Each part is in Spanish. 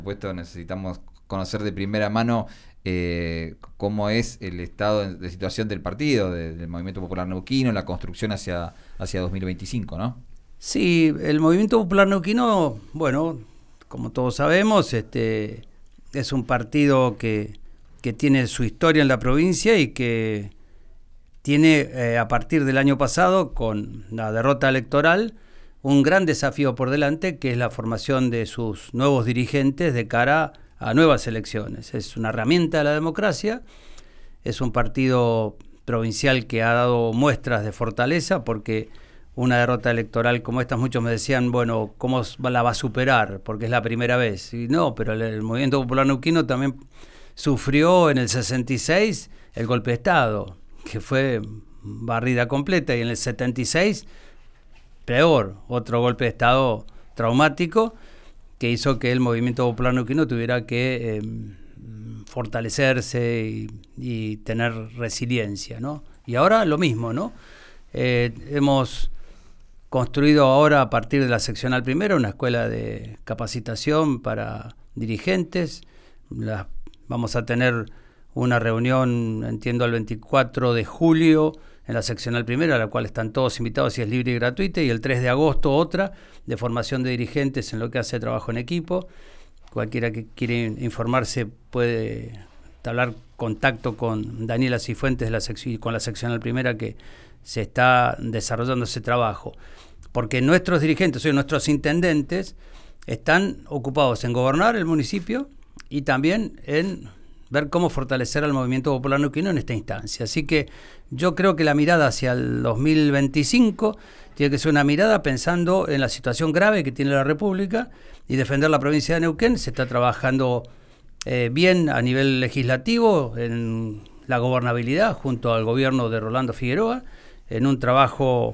Por supuesto, necesitamos conocer de primera mano cómo es el estado de situación del partido, del Movimiento Popular Neuquino, la construcción hacia 2025, ¿no? Sí, el Movimiento Popular Neuquino, bueno, como todos sabemos, es un partido que tiene su historia en la provincia y que tiene, a partir del año pasado, con la derrota electoral, un gran desafío por delante, que es la formación de sus nuevos dirigentes de cara a nuevas elecciones. Es una herramienta de la democracia, es un partido provincial que ha dado muestras de fortaleza, porque una derrota electoral como esta, muchos me decían, bueno, ¿cómo la va a superar? Porque es la primera vez. Y no, pero el Movimiento Popular Neuquino también sufrió en el 66 el golpe de Estado, que fue barrida completa, y en el 76 peor, otro golpe de Estado traumático que hizo que el Movimiento Popular Neuquino tuviera que fortalecerse y tener resiliencia, ¿no? Y ahora lo mismo, ¿no? Hemos construido ahora, a partir de la seccional primera, una escuela de capacitación para dirigentes. Vamos a tener una reunión, entiendo, el 24 de julio en la seccional primera, a la cual están todos invitados y es libre y gratuita, y el 3 de agosto otra de formación de dirigentes en lo que hace trabajo en equipo. Cualquiera que quiera informarse puede hablar contacto con Daniela Cifuentes de con la seccional primera, que se está desarrollando ese trabajo. Porque nuestros dirigentes, nuestros intendentes, están ocupados en gobernar el municipio y también en ver cómo fortalecer al Movimiento Popular Neuquino en esta instancia. Así que yo creo que la mirada hacia el 2025 tiene que ser una mirada pensando en la situación grave que tiene la República y defender la provincia de Neuquén. Se está trabajando bien a nivel legislativo en la gobernabilidad junto al gobierno de Rolando Figueroa, en un trabajo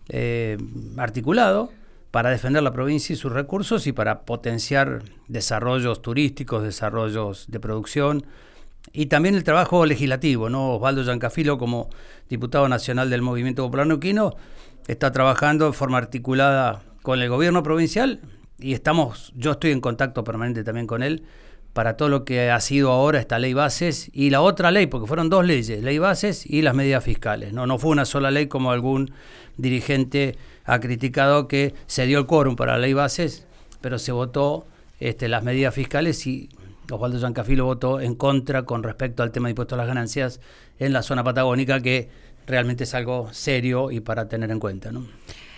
articulado para defender la provincia y sus recursos y para potenciar desarrollos turísticos, desarrollos de producción y también el trabajo legislativo, ¿no? Osvaldo Giancafilo, como diputado nacional del Movimiento Popular Neuquino, está trabajando en forma articulada con el gobierno provincial y yo estoy en contacto permanente también con él para todo lo que ha sido ahora esta ley bases y la otra ley, porque fueron dos leyes, ley bases y las medidas fiscales. No fue una sola ley como algún dirigente ha criticado, que se dio el quórum para la ley bases, pero se votó las medidas fiscales y Osvaldo Giancafilo votó en contra con respecto al tema de impuestos a las ganancias en la zona patagónica, que realmente es algo serio y para tener en cuenta, ¿no?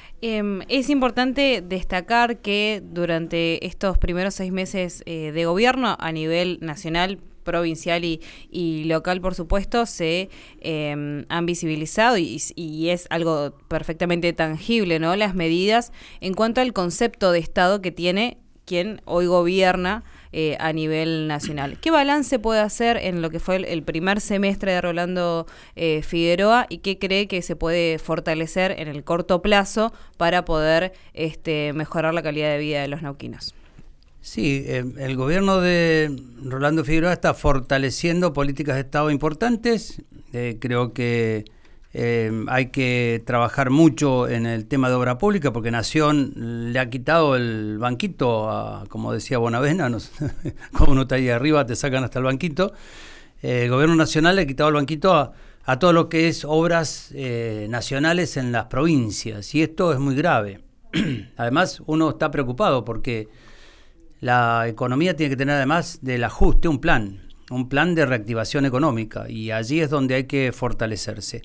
Es importante destacar que durante estos primeros 6 meses de gobierno a nivel nacional, provincial y local, por supuesto, se han visibilizado y es algo perfectamente tangible, ¿no? Las medidas en cuanto al concepto de Estado que tiene quien hoy gobierna a nivel nacional. ¿Qué balance puede hacer en lo que fue el primer semestre de Rolando Figueroa y qué cree que se puede fortalecer en el corto plazo para poder mejorar la calidad de vida de los neuquinos? Sí, el gobierno de Rolando Figueroa está fortaleciendo políticas de Estado importantes. Creo que hay que trabajar mucho en el tema de obra pública, porque Nación le ha quitado el banquito, como decía Bonavena, como uno está ahí arriba te sacan hasta el banquito. El gobierno nacional le ha quitado el banquito a todo lo que es obras nacionales en las provincias, y esto es muy grave. Además, uno está preocupado porque la economía tiene que tener, además del ajuste, un plan de reactivación económica, y allí es donde hay que fortalecerse.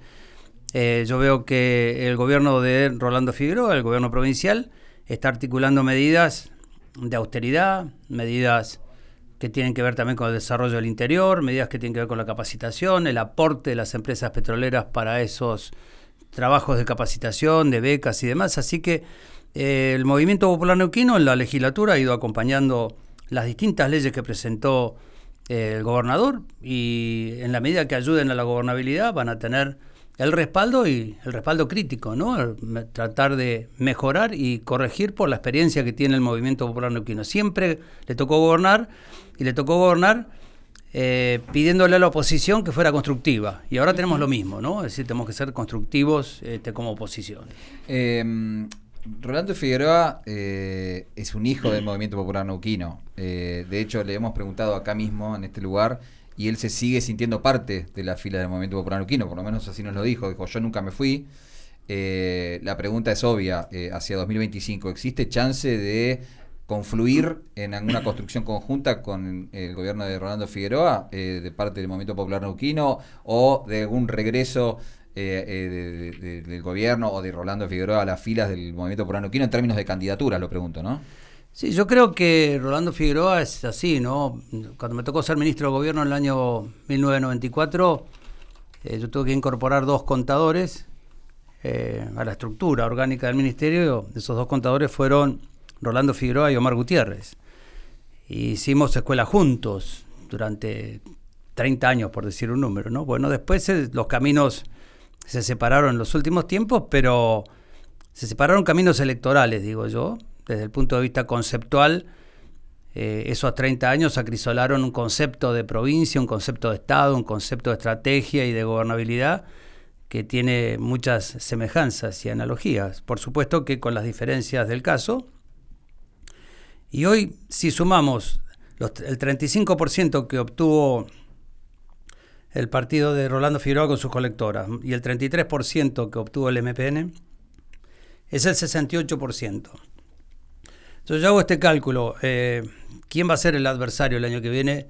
Yo veo que el gobierno de Rolando Figueroa, el gobierno provincial, está articulando medidas de austeridad, medidas que tienen que ver también con el desarrollo del interior, medidas que tienen que ver con la capacitación, el aporte de las empresas petroleras para esos trabajos de capacitación, de becas y demás. Así que el Movimiento Popular Neuquino en la legislatura ha ido acompañando las distintas leyes que presentó el gobernador, y en la medida que ayuden a la gobernabilidad van a tener el respaldo y el respaldo crítico, ¿no? Tratar de mejorar y corregir por la experiencia que tiene el Movimiento Popular Neuquino. Siempre le tocó gobernar pidiéndole a la oposición que fuera constructiva, y ahora tenemos lo mismo, ¿no? Es decir, tenemos que ser constructivos como oposición. Rolando Figueroa es un hijo del Movimiento Popular Neuquino. De hecho, le hemos preguntado acá mismo, en este lugar, y él se sigue sintiendo parte de la fila del Movimiento Popular Neuquino, por lo menos así nos lo dijo. Dijo, yo nunca me fui. La pregunta es obvia, hacia 2025, ¿existe chance de confluir en alguna construcción conjunta con el gobierno de Rolando Figueroa de parte del Movimiento Popular Neuquino, o de algún regreso del gobierno o de Rolando Figueroa a las filas del Movimiento Popular Neuquino en términos de candidaturas, lo pregunto, ¿no? Sí, yo creo que Rolando Figueroa es así, ¿no? Cuando me tocó ser ministro de gobierno en el año 1994, yo tuve que incorporar 2 contadores a la estructura orgánica del ministerio. Esos 2 contadores fueron Rolando Figueroa y Omar Gutiérrez. Hicimos escuela juntos durante 30 años, por decir un número, ¿no? Bueno, después los caminos se separaron en los últimos tiempos, pero se separaron caminos electorales, digo yo. Desde el punto de vista conceptual, esos 30 años acrisolaron un concepto de provincia, un concepto de Estado, un concepto de estrategia y de gobernabilidad que tiene muchas semejanzas y analogías. Por supuesto que con las diferencias del caso. Y hoy, si sumamos el 35% que obtuvo el partido de Rolando Figueroa con sus colectoras y el 33% que obtuvo el MPN, es el 68%. Entonces yo hago este cálculo. ¿Quién va a ser el adversario el año que viene?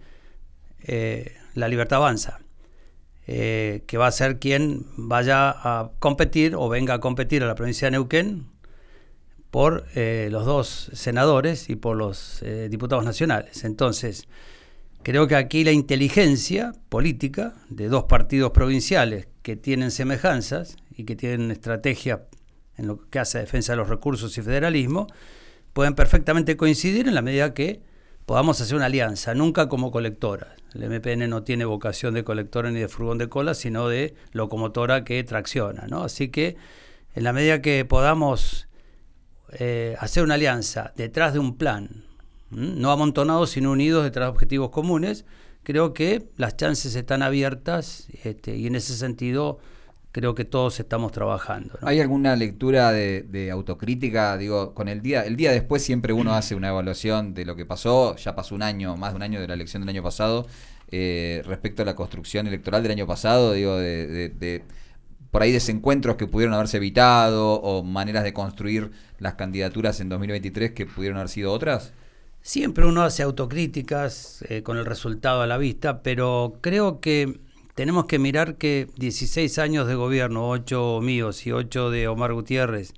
La Libertad Avanza, que va a ser quien vaya a competir o venga a competir a la provincia de Neuquén por los 2 senadores y por los diputados nacionales. Entonces, creo que aquí la inteligencia política de 2 partidos provinciales que tienen semejanzas y que tienen estrategia en lo que hace a defensa de los recursos y federalismo, pueden perfectamente coincidir en la medida que podamos hacer una alianza, nunca como colectoras. El MPN no tiene vocación de colectora ni de furgón de cola, sino de locomotora que tracciona, ¿no? Así que en la medida que podamos hacer una alianza detrás de un plan, no amontonados sino unidos detrás de objetivos comunes, creo que las chances están abiertas y en ese sentido creo que todos estamos trabajando, ¿no? ¿Hay alguna lectura de autocrítica? Digo, con el día después siempre uno hace una evaluación de lo que pasó. Ya pasó un año, más de un año de la elección del año pasado, respecto a la construcción electoral del año pasado, digo, de por ahí desencuentros que pudieron haberse evitado o maneras de construir las candidaturas en 2023 que pudieron haber sido otras. Siempre uno hace autocríticas con el resultado a la vista, pero creo que tenemos que mirar que 16 años de gobierno, 8 míos y 8 de Omar Gutiérrez,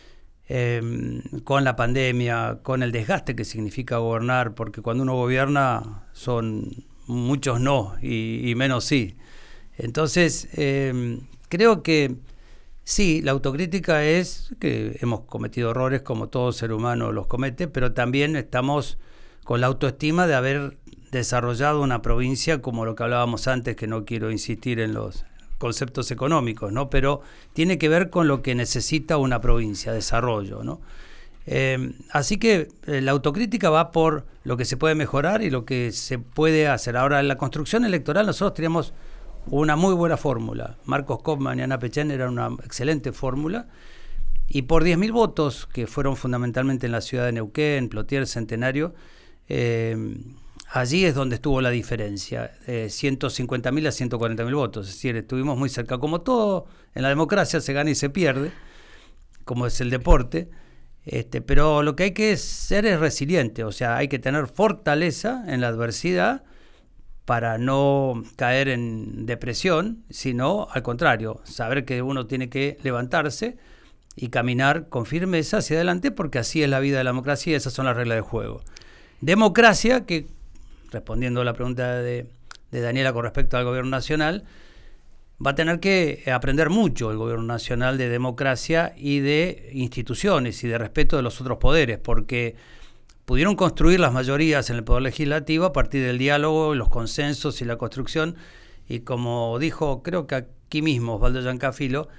con la pandemia, con el desgaste que significa gobernar, porque cuando uno gobierna son muchos no y menos sí. Entonces, creo que sí, la autocrítica es que hemos cometido errores como todo ser humano los comete, pero también estamos con la autoestima de haber desarrollado una provincia como lo que hablábamos antes, que no quiero insistir en los conceptos económicos, ¿no? Pero tiene que ver con lo que necesita una provincia, desarrollo, ¿no? Así que la autocrítica va por lo que se puede mejorar y lo que se puede hacer. Ahora, en la construcción electoral nosotros teníamos una muy buena fórmula. Marcos Kaufmann y Ana Pechén era una excelente fórmula, y por 10.000 votos, que fueron fundamentalmente en la ciudad de Neuquén, Plotier, Centenario, allí es donde estuvo la diferencia, 150.000 a 140.000 votos. Es decir, estuvimos muy cerca. Como todo en la democracia, se gana y se pierde, como es el deporte, pero lo que hay que ser es resiliente, o sea, hay que tener fortaleza en la adversidad para no caer en depresión, sino al contrario, saber que uno tiene que levantarse y caminar con firmeza hacia adelante, porque así es la vida de la democracia y esas son las reglas del juego. Democracia que, respondiendo a la pregunta de Daniela con respecto al gobierno nacional, va a tener que aprender mucho el gobierno nacional de democracia y de instituciones y de respeto de los otros poderes, porque pudieron construir las mayorías en el Poder Legislativo a partir del diálogo, los consensos y la construcción, y como dijo, creo que aquí mismo Osvaldo Giancafilo,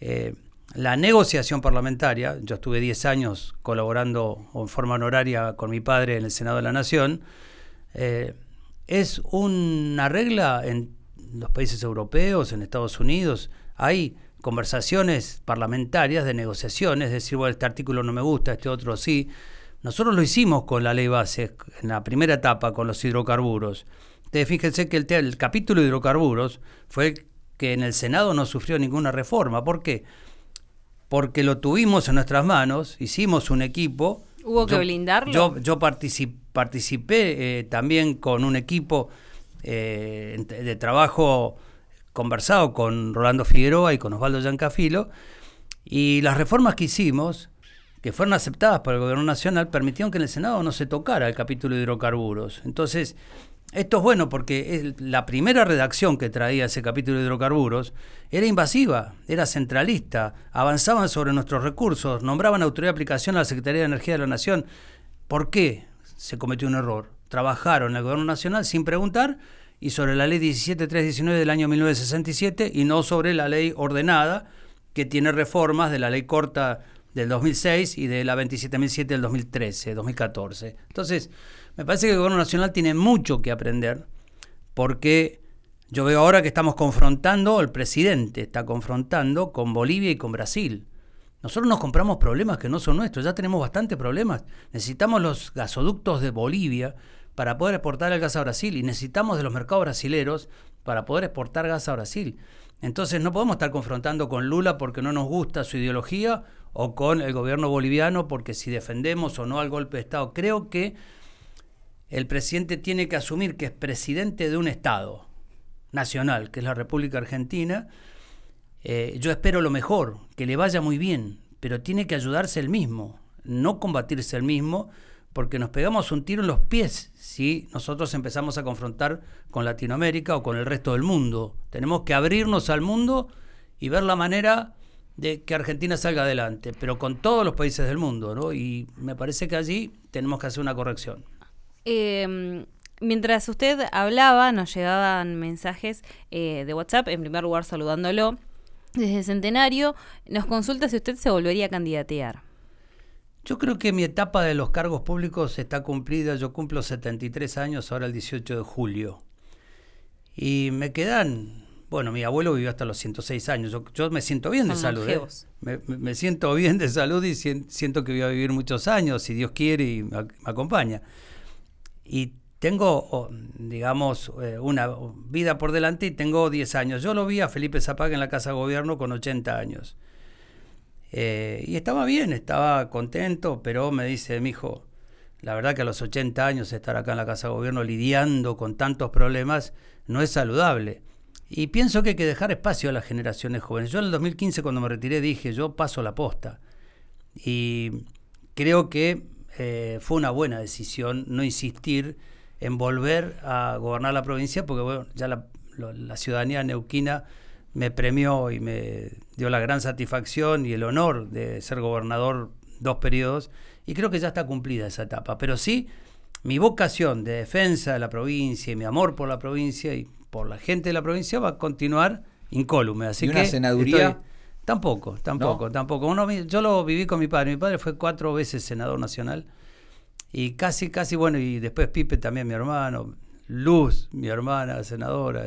la negociación parlamentaria, yo estuve 10 años colaborando en forma honoraria con mi padre en el Senado de la Nación, es una regla en los países europeos, en Estados Unidos. Hay conversaciones parlamentarias, de negociaciones, decir, bueno, este artículo no me gusta, este otro sí. Nosotros lo hicimos con la ley base, en la primera etapa, con los hidrocarburos. Ustedes fíjense que el capítulo de hidrocarburos fue el que en el Senado no sufrió ninguna reforma. ¿Por qué? Porque lo tuvimos en nuestras manos, hicimos un equipo. ¿Hubo que blindarlo? Yo participé también con un equipo de trabajo conversado con Rolando Figueroa y con Osvaldo Giancafilo, y las reformas que hicimos, que fueron aceptadas por el gobierno nacional, permitieron que en el Senado no se tocara el capítulo de hidrocarburos. Entonces, esto es bueno porque la primera redacción que traía ese capítulo de hidrocarburos era invasiva, era centralista, avanzaban sobre nuestros recursos, nombraban autoridad de aplicación a la Secretaría de Energía de la Nación. ¿Por qué se cometió un error? Trabajaron en el gobierno nacional sin preguntar y sobre la ley 17319 del año 1967 y no sobre la ley ordenada que tiene reformas de la ley corta del 2006 y de la 27.007 del 2014. Entonces, me parece que el gobierno nacional tiene mucho que aprender, porque yo veo ahora que estamos confrontando, el presidente está confrontando con Bolivia y con Brasil. Nosotros nos compramos problemas que no son nuestros, ya tenemos bastantes problemas. Necesitamos los gasoductos de Bolivia para poder exportar el gas a Brasil y necesitamos de los mercados brasileros para poder exportar gas a Brasil. Entonces no podemos estar confrontando con Lula porque no nos gusta su ideología o con el gobierno boliviano porque si defendemos o no al golpe de Estado. Creo que el presidente tiene que asumir que es presidente de un Estado nacional, que es la República Argentina. Yo espero lo mejor, que le vaya muy bien, pero tiene que ayudarse él mismo, no combatirse él mismo, porque nos pegamos un tiro en los pies si nosotros empezamos a confrontar con Latinoamérica o con el resto del mundo. Tenemos que abrirnos al mundo y ver la manera de que Argentina salga adelante, pero con todos los países del mundo, ¿no? Y me parece que allí tenemos que hacer una corrección. Mientras usted hablaba, nos llegaban mensajes de WhatsApp, en primer lugar saludándolo. Desde Centenario nos consulta si usted se volvería a candidatear. Yo creo que mi etapa de los cargos públicos está cumplida. Yo cumplo 73 años ahora el 18 de julio. Y me quedan... Bueno, mi abuelo vivió hasta los 106 años. Yo me siento bien de salud. Me siento bien de salud y siento que voy a vivir muchos años, si Dios quiere y me acompaña. Y tengo, digamos, una vida por delante y tengo 10 años. Yo lo vi a Felipe Zapag en la Casa de Gobierno con 80 años. Y estaba bien, estaba contento, pero me dice, mijo, la verdad que a los 80 años estar acá en la Casa de Gobierno lidiando con tantos problemas no es saludable. Y pienso que hay que dejar espacio a las generaciones jóvenes. Yo en el 2015, cuando me retiré, dije, yo paso la posta. Y creo que fue una buena decisión no insistir en volver a gobernar la provincia, porque bueno, ya la ciudadanía neuquina me premió y me dio la gran satisfacción y el honor de ser gobernador 2 periodos, y creo que ya está cumplida esa etapa. Pero sí, mi vocación de defensa de la provincia y mi amor por la provincia y por la gente de la provincia va a continuar incólume. Así ¿Y una que senaduría? Tampoco. ¿No? Yo lo viví con mi padre. Mi padre fue 4 veces senador nacional y casi, bueno, y después Pipe también, mi hermano, Luz, mi hermana, senadora,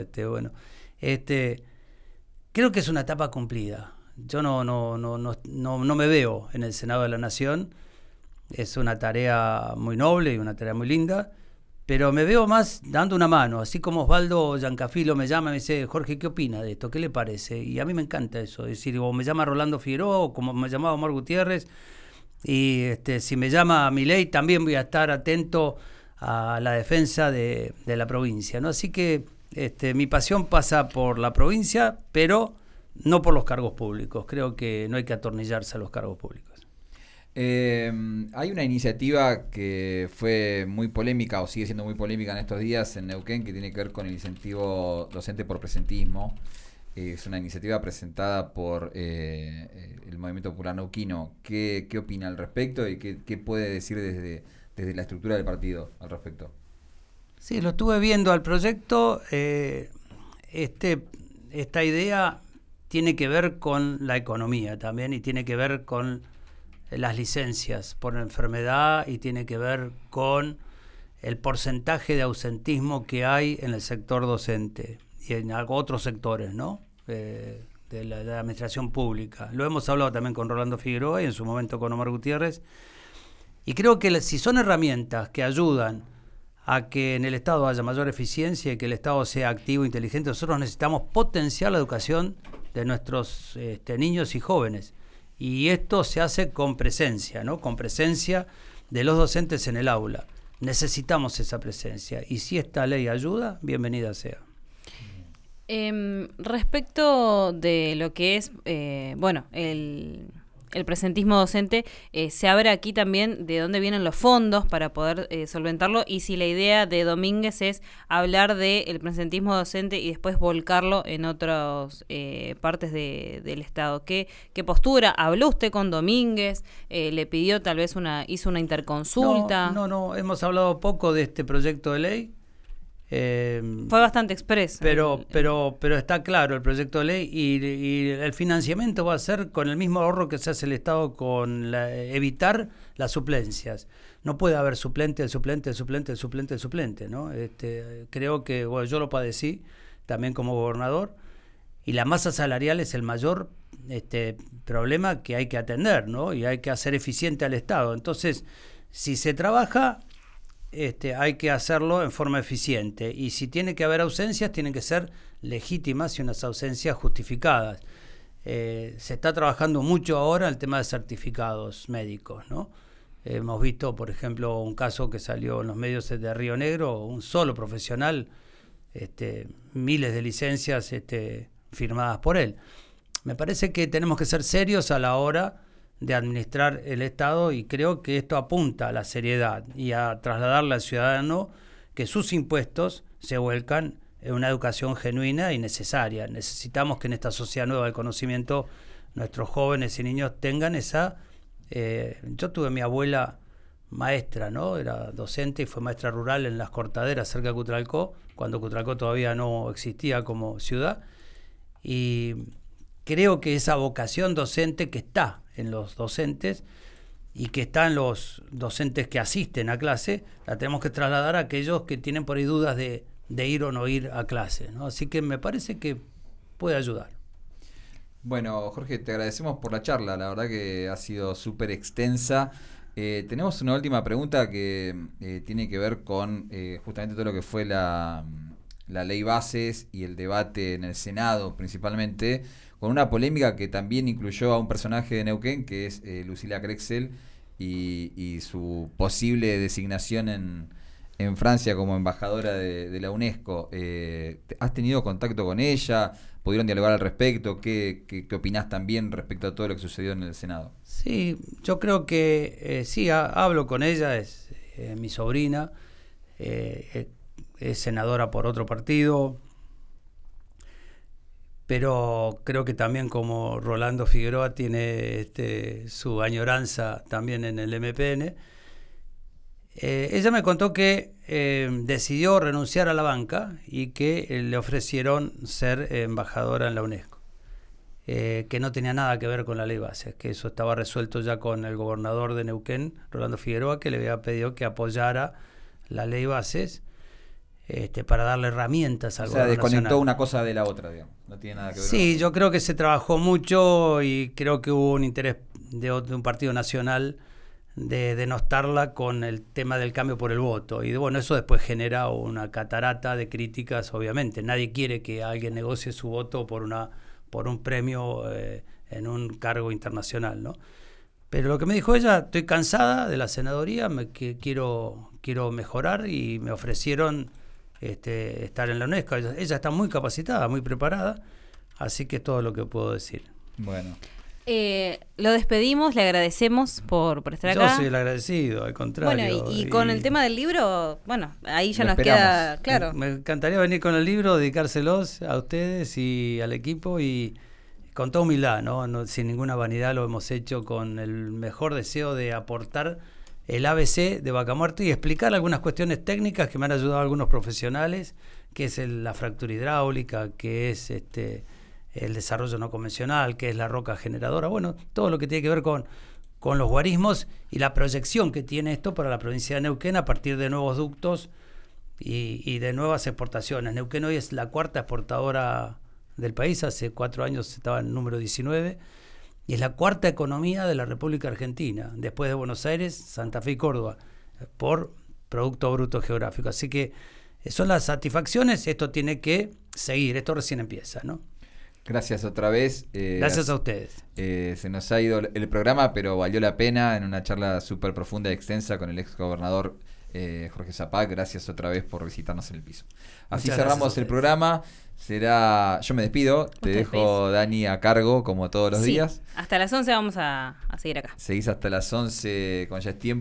creo que es una etapa cumplida. Yo no me veo en el Senado de la Nación. Es una tarea muy noble y una tarea muy linda, pero me veo más dando una mano, así como Osvaldo Giancafilo me llama y me dice, Jorge, ¿qué opina de esto? ¿Qué le parece? Y a mí me encanta eso, es decir, o me llama Rolando Figueroa, o como me llamaba Omar Gutiérrez, y si me llama Milei también voy a estar atento a la defensa de la provincia, ¿no? Así que mi pasión pasa por la provincia, pero no por los cargos públicos. Creo que no hay que atornillarse a los cargos públicos. Hay una iniciativa que fue muy polémica o sigue siendo muy polémica en estos días en Neuquén, que tiene que ver con el incentivo docente por presentismo. Es una iniciativa presentada por el Movimiento Popular Neuquino. ¿Qué opina al respecto y qué puede decir desde la estructura del partido al respecto? Sí, lo estuve viendo al proyecto. Esta idea tiene que ver con la economía también y tiene que ver con las licencias por enfermedad y tiene que ver con el porcentaje de ausentismo que hay en el sector docente y en otros sectores, ¿no? de la administración pública. Lo hemos hablado también con Rolando Figueroa y en su momento con Omar Gutiérrez. Y creo que si son herramientas que ayudan a que en el Estado haya mayor eficiencia y que el Estado sea activo e inteligente, nosotros necesitamos potenciar la educación de nuestros niños y jóvenes. Y esto se hace con presencia, ¿no? Con presencia de los docentes en el aula. Necesitamos esa presencia. Y si esta ley ayuda, bienvenida sea. Respecto de lo que es, el presentismo docente, se abre aquí también de dónde vienen los fondos para poder solventarlo, y si la idea de Domínguez es hablar del presentismo docente y después volcarlo en otras partes del Estado. ¿Qué postura? ¿Habló usted con Domínguez? ¿Le pidió tal vez hizo una interconsulta? No, hemos hablado poco de este proyecto de ley. Fue bastante expreso. Pero está claro el proyecto de ley y el financiamiento va a ser con el mismo ahorro que se hace el Estado con evitar las suplencias. No puede haber suplente, el suplente, ¿no? Creo que yo lo padecí también como gobernador, y la masa salarial es el mayor problema que hay que atender, ¿no? Y hay que hacer eficiente al Estado. Entonces, si se trabaja, hay que hacerlo en forma eficiente, y si tiene que haber ausencias, tienen que ser legítimas y unas ausencias justificadas. Se está trabajando mucho ahora el tema de certificados médicos, ¿no? Hemos visto, por ejemplo, un caso que salió en los medios de Río Negro, un solo profesional, miles de licencias firmadas por él. Me parece que tenemos que ser serios a la hora de administrar el Estado, y creo que esto apunta a la seriedad y a trasladarle al ciudadano que sus impuestos se vuelcan en una educación genuina y necesaria. Necesitamos que en esta sociedad nueva del conocimiento nuestros jóvenes y niños tengan esa... yo tuve mi abuela maestra, ¿no? Era docente y fue maestra rural en Las Cortaderas, cerca de Cutralcó, cuando Cutralcó todavía no existía como ciudad, y creo que esa vocación docente que está en los docentes y que está en los docentes que asisten a clase, la tenemos que trasladar a aquellos que tienen por ahí dudas de ir o no ir a clase, ¿no? Así que me parece que puede ayudar. Bueno, Jorge, te agradecemos por la charla, la verdad que ha sido súper extensa. Tenemos una última pregunta que tiene que ver con justamente todo lo que fue la ley bases y el debate en el Senado principalmente, con una polémica que también incluyó a un personaje de Neuquén, que es Lucila Crexel, y su posible designación en Francia como embajadora de la UNESCO. ¿Has tenido contacto con ella? ¿Pudieron dialogar al respecto? ¿Qué opinás también respecto a todo lo que sucedió en el Senado? Sí, yo creo que sí, hablo con ella, es mi sobrina, es senadora por otro partido, pero creo que también, como Rolando Figueroa, tiene su añoranza también en el MPN. Ella me contó que decidió renunciar a la banca y que le ofrecieron ser embajadora en la UNESCO, que no tenía nada que ver con la ley bases, que eso estaba resuelto ya con el gobernador de Neuquén, Rolando Figueroa, que le había pedido que apoyara la ley bases para darle herramientas al gobierno nacional. O sea, desconectó una cosa de la otra, digamos. No tiene nada que ver. Sí, yo creo que se trabajó mucho y creo que hubo un interés de un partido nacional de denostarla con el tema del cambio por el voto. Y bueno, eso después genera una catarata de críticas, obviamente. Nadie quiere que alguien negocie su voto por un premio en un cargo internacional, ¿no? Pero lo que me dijo ella, estoy cansada de la senaduría, que quiero mejorar, y me ofrecieron estar en la UNESCO. Ella está muy capacitada, muy preparada, así que es todo lo que puedo decir. Bueno. Lo despedimos, le agradecemos por estar acá. Yo soy el agradecido, al contrario. Bueno, y con el tema del libro, bueno, ahí ya nos queda claro. Me encantaría venir con el libro, dedicárselos a ustedes y al equipo, y con toda humildad, ¿no? Sin ninguna vanidad, lo hemos hecho con el mejor deseo de aportar el ABC de Vaca Muerta y explicar algunas cuestiones técnicas que me han ayudado algunos profesionales, que es la fractura hidráulica, que es el desarrollo no convencional, que es la roca generadora, bueno, todo lo que tiene que ver con los guarismos y la proyección que tiene esto para la provincia de Neuquén a partir de nuevos ductos y de nuevas exportaciones. Neuquén hoy es la cuarta exportadora del país. Hace 4 años estaba en el número 19. Y es la cuarta economía de la República Argentina, después de Buenos Aires, Santa Fe y Córdoba, por Producto Bruto Geográfico. Así que son las satisfacciones, esto tiene que seguir, esto recién empieza, ¿no? Gracias otra vez. Gracias a ustedes. Se nos ha ido el programa, pero valió la pena en una charla súper profunda y extensa con el ex gobernador Jorge Zapac. Gracias otra vez por visitarnos en el piso. Así Muchas cerramos el programa. Yo me despido, te dejo, Dani, a cargo como todos los días. Hasta las 11 vamos a seguir acá. Seguís hasta las 11, cuando ya es tiempo.